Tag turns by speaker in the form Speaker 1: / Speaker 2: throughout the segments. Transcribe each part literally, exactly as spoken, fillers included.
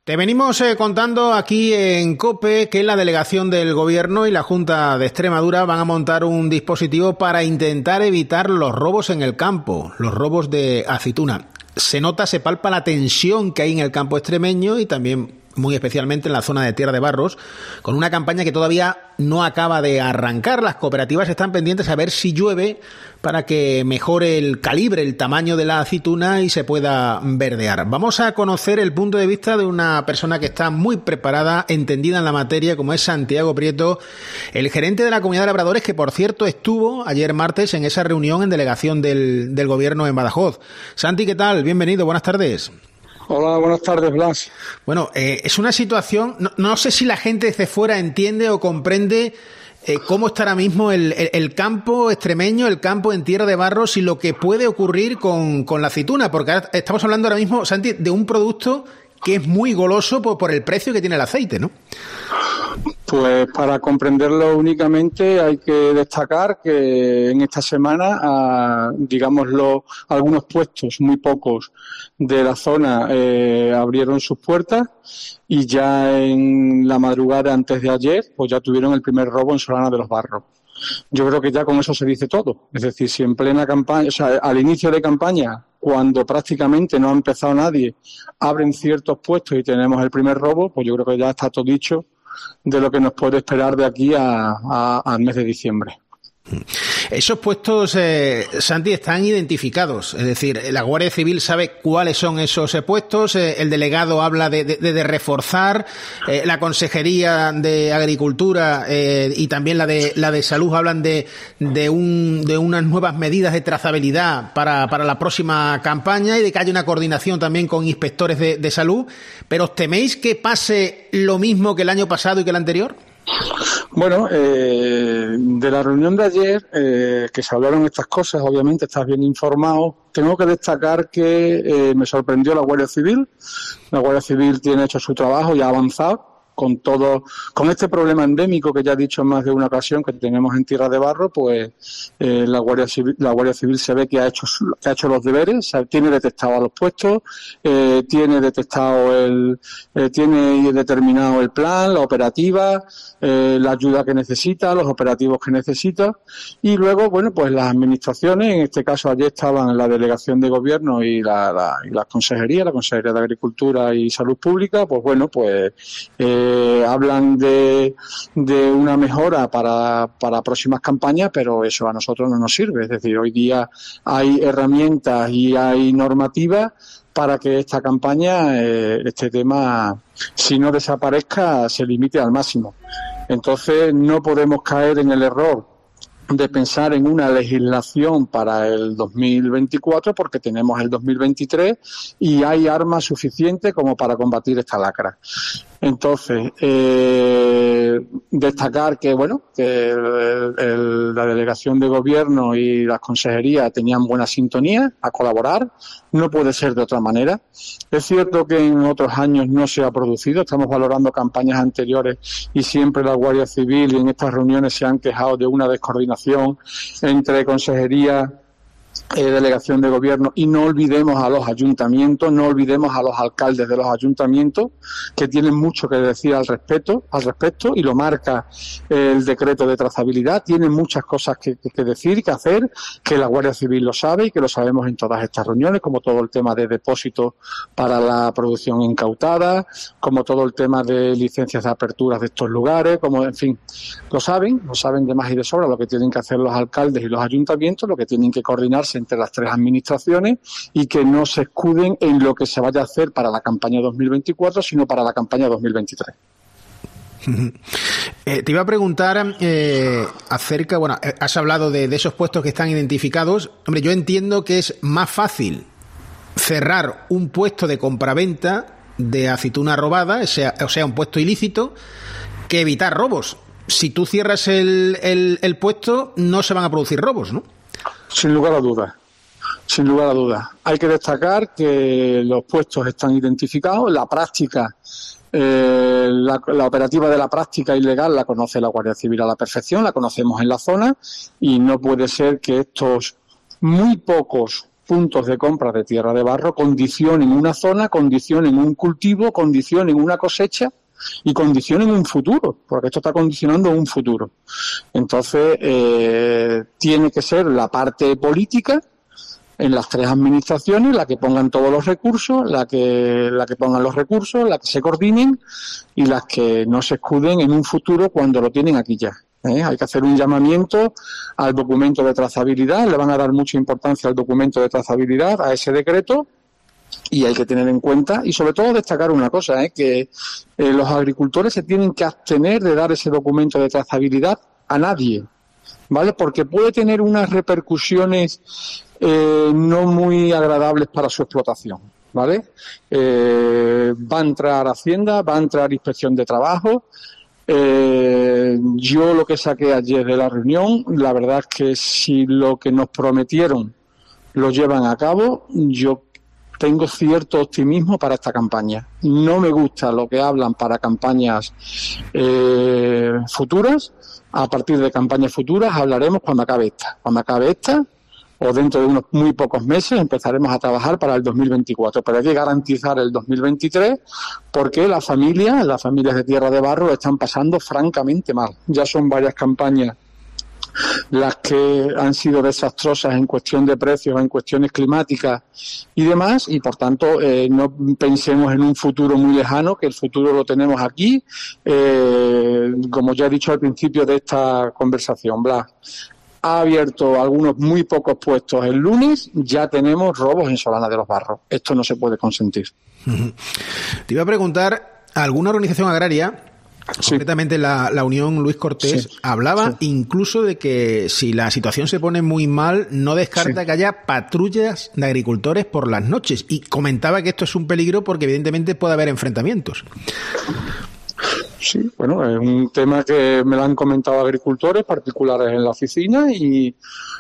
Speaker 1: Te venimos eh, contando aquí en COPE que la delegación del Gobierno y la Junta de Extremadura van a montar un dispositivo para intentar evitar los robos en el campo, los robos de aceituna. Se nota, se palpa la tensión que hay en el campo extremeño y también muy especialmente en la zona de Tierra de Barros, con una campaña que todavía no acaba de arrancar. Las cooperativas están pendientes a ver si llueve para que mejore el calibre, el tamaño de la aceituna y se pueda verdear. Vamos a conocer el punto de vista de una persona que está muy preparada, entendida en la materia, como es Santiago Prieto, el gerente de la Comunidad de Labradores, que por cierto estuvo ayer martes en esa reunión en delegación del, del Gobierno en Badajoz. Santi, ¿qué tal? Bienvenido, buenas tardes.
Speaker 2: Hola, buenas tardes, Blas.
Speaker 1: Bueno, eh, es una situación, no, no sé si la gente desde fuera entiende o comprende eh, cómo está ahora mismo el, el, el campo extremeño, el campo en Tierra de Barros y lo que puede ocurrir con, con la aceituna, porque ahora estamos hablando ahora mismo, Santi, de un producto que es muy goloso por, por el precio que tiene el aceite, ¿no?
Speaker 2: Pues para comprenderlo únicamente hay que destacar que en esta semana, a, digámoslo, algunos puestos, muy pocos, de la zona eh, abrieron sus puertas y ya en la madrugada antes de ayer, pues ya tuvieron el primer robo en Solana de los Barros. Yo creo que ya con eso se dice todo. Es decir, si en plena campaña, o sea, al inicio de campaña, cuando prácticamente no ha empezado nadie, abren ciertos puestos y tenemos el primer robo, pues yo creo que ya está todo dicho de lo que nos puede esperar de aquí a, a, al mes de diciembre.
Speaker 1: Esos puestos, eh, Santi, están identificados, es decir, la Guardia Civil sabe cuáles son esos eh, puestos, eh, el delegado habla de, de, de reforzar, eh, la Consejería de Agricultura eh, y también la de la de Salud hablan de de, un, de unas nuevas medidas de trazabilidad para, para la próxima campaña y de que haya una coordinación también con inspectores de, de salud, pero ¿os teméis que pase lo mismo que el año pasado y que el anterior?
Speaker 2: Bueno, eh, de la reunión de ayer, eh, que se hablaron estas cosas, obviamente estás bien informado, tengo que destacar que eh, me sorprendió la Guardia Civil. La Guardia Civil tiene hecho su trabajo y ha avanzado con todo, con este problema endémico que ya he dicho en más de una ocasión que tenemos en Tierra de Barro, pues eh, la Guardia Civil, la Guardia Civil se ve que ha hecho que ha hecho los deberes, o sea, tiene detectado a los puestos, eh, tiene detectado el, eh, tiene determinado el plan, la operativa, eh, la ayuda que necesita, los operativos que necesita, y luego, bueno, pues las administraciones, en este caso ayer estaban en la delegación de gobierno y la, la, y la consejería, la Consejería de Agricultura y Salud Pública, pues bueno, pues eh, Eh, hablan de, de una mejora para, para próximas campañas, pero eso a nosotros no nos sirve. Es decir, hoy día hay herramientas y hay normativas para que esta campaña, eh, este tema, si no desaparezca, se limite al máximo. Entonces, no podemos caer en el error de pensar en una legislación para el dos mil veinticuatro porque tenemos el dos mil veintitrés y hay armas suficientes como para combatir esta lacra. Entonces, eh, destacar que, bueno, que el, el, la delegación de gobierno y las consejerías tenían buena sintonía a colaborar, no puede ser de otra manera. Es cierto que en otros años no se ha producido, estamos valorando campañas anteriores y siempre la Guardia Civil y en estas reuniones se han quejado de una descoordinación entre consejería, Eh, delegación de gobierno, y no olvidemos a los ayuntamientos, no olvidemos a los alcaldes de los ayuntamientos que tienen mucho que decir al respecto, al respecto y lo marca eh, el decreto de trazabilidad, tienen muchas cosas que, que, que decir y que hacer, que la Guardia Civil lo sabe y que lo sabemos en todas estas reuniones, como todo el tema de depósitos para la producción incautada, como todo el tema de licencias de aperturas de estos lugares, como en fin, lo saben, lo saben de más y de sobra lo que tienen que hacer los alcaldes y los ayuntamientos, lo que tienen que coordinar entre las tres administraciones y que no se escuden en lo que se vaya a hacer para la campaña dos mil veinticuatro, sino para la campaña dos mil veintitrés.
Speaker 1: Eh, te iba a preguntar eh, acerca, bueno, has hablado de, de esos puestos que están identificados. Hombre, yo entiendo que es más fácil cerrar un puesto de compraventa de aceituna robada, o sea, o sea, un puesto ilícito, que evitar robos. Si tú cierras el, el, el puesto, no se van a producir robos, ¿no?
Speaker 2: Sin lugar a dudas, sin lugar a dudas. Hay que destacar que los puestos están identificados. La práctica, eh, la, la operativa de la práctica ilegal la conoce la Guardia Civil a la perfección, la conocemos en la zona y no puede ser que estos muy pocos puntos de compra de tierra de barro condicionen una zona, condicionen un cultivo, condicionen una cosecha y condicionen un futuro, porque esto está condicionando un futuro. Entonces, eh, tiene que ser la parte política en las tres administraciones la que pongan todos los recursos, la que, la que pongan los recursos, la que se coordinen y las que no se escuden en un futuro cuando lo tienen aquí ya. ¿Eh? Hay que hacer un llamamiento al documento de trazabilidad, le van a dar mucha importancia al documento de trazabilidad, a ese decreto, y hay que tener en cuenta y sobre todo destacar una cosa, ¿eh? que eh, los agricultores se tienen que abstener de dar ese documento de trazabilidad a nadie, ¿vale? Porque puede tener unas repercusiones eh, no muy agradables para su explotación, ¿vale? Eh, va a entrar Hacienda, va a entrar Inspección de Trabajo. Eh, yo lo que saqué ayer de la reunión, la verdad es que si lo que nos prometieron lo llevan a cabo, yo tengo cierto optimismo para esta campaña. No me gusta lo que hablan para campañas eh, futuras. A partir de campañas futuras hablaremos cuando acabe esta. Cuando acabe esta, o dentro de unos muy pocos meses, empezaremos a trabajar para el dos mil veinticuatro. Pero hay que garantizar el dos mil veintitrés porque las familias, las familias de tierra de barro, están pasando francamente mal. Ya son varias campañas las que han sido desastrosas en cuestión de precios, en cuestiones climáticas y demás, y por tanto eh, no pensemos en un futuro muy lejano, que el futuro lo tenemos aquí, eh, como ya he dicho al principio de esta conversación. Blas ha abierto algunos muy pocos puestos el lunes, ya tenemos robos en Solana de los Barros. Esto no se puede consentir.
Speaker 1: Te iba a preguntar, ¿alguna organización agraria, sí, concretamente la, la Unión Luis Cortés, sí, hablaba sí. incluso de que si la situación se pone muy mal, no descarta sí. que haya patrullas de agricultores por las noches? Y comentaba que esto es un peligro porque evidentemente puede haber enfrentamientos.
Speaker 2: Sí, bueno, es un tema que me lo han comentado agricultores particulares en la oficina y,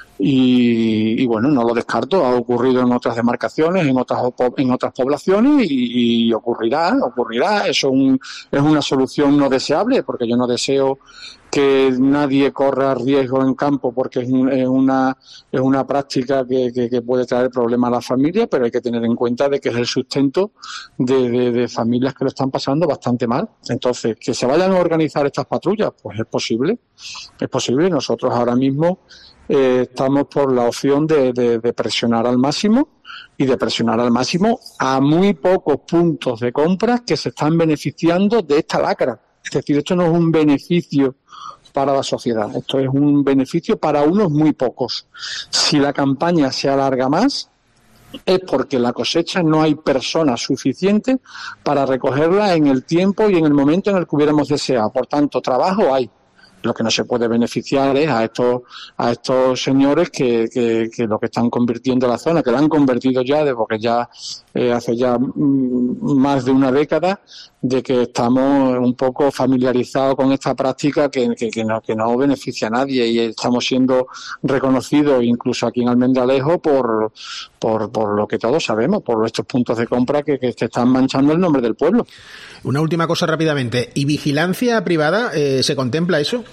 Speaker 2: y, y bueno, no lo descarto. Ha ocurrido en otras demarcaciones, en otras en otras poblaciones y, y ocurrirá, ocurrirá. Eso es, un, es una solución no deseable, porque yo no deseo que nadie corra riesgo en campo, porque es, un, es una es una práctica que, que, que puede traer problemas a la familia, pero hay que tener en cuenta de que es el sustento de, de, de familias que lo están pasando bastante mal. Entonces, que se vayan a organizar estas patrullas, pues es posible, es posible. Nosotros ahora mismo eh, estamos por la opción de, de, de presionar al máximo y de presionar al máximo a muy pocos puntos de compras que se están beneficiando de esta lacra. Es decir, esto no es un beneficio para la sociedad, esto es un beneficio para unos muy pocos. Si la campaña se alarga más, es porque la cosecha no hay personas suficientes para recogerla en el tiempo y en el momento en el que hubiéramos deseado. Por tanto, trabajo hay. Lo que no se puede beneficiar es a estos a estos señores que, que, que lo que están convirtiendo la zona, que la han convertido ya, de porque ya eh, hace ya mm, más de una década de que estamos un poco familiarizados con esta práctica que, que, que, no, que no beneficia a nadie, y estamos siendo reconocidos incluso aquí en Almendralejo por, por, por lo que todos sabemos, por estos puntos de compra que, que, que están manchando el nombre del pueblo.
Speaker 1: Una última cosa rápidamente. ¿Y vigilancia privada? Eh, ¿se contempla eso?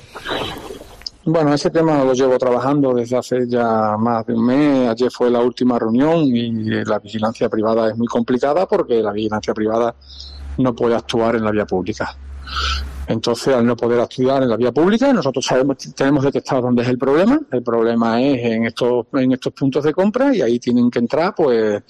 Speaker 2: Bueno, ese tema lo llevo trabajando desde hace ya más de un mes. Ayer fue la última reunión y la vigilancia privada es muy complicada porque la vigilancia privada no puede actuar en la vía pública. Entonces, al no poder actuar en la vía pública, nosotros sabemos, tenemos detectado dónde es el problema. El problema es en estos en estos puntos de compra, y ahí tienen que entrar pues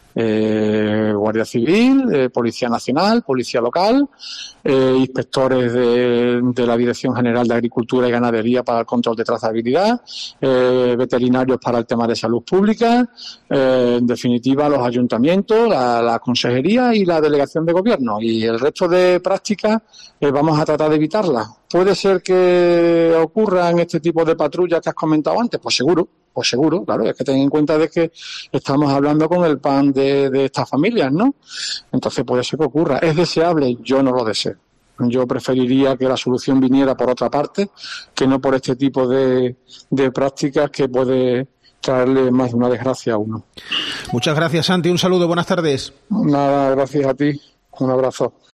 Speaker 2: eh, Guardia Civil, eh, Policía Nacional, Policía Local, eh, inspectores de, de la Dirección General de Agricultura y Ganadería para el control de trazabilidad, eh, veterinarios para el tema de salud pública, eh, en definitiva los ayuntamientos, la, la consejería y la delegación de gobierno. Y el resto de prácticas eh, vamos a tratar de evitarlas. ¿Puede ser que ocurra en este tipo de patrullas que has comentado antes? Pues seguro. Pues seguro, claro, es que ten en cuenta de que estamos hablando con el pan de, de estas familias, ¿no? Entonces puede ser que ocurra. ¿Es deseable? Yo no lo deseo. Yo preferiría que la solución viniera por otra parte, que no por este tipo de, de prácticas que puede traerle más de una desgracia a uno.
Speaker 1: Muchas gracias, Santi. Un saludo, buenas tardes.
Speaker 2: Nada, gracias a ti. Un abrazo.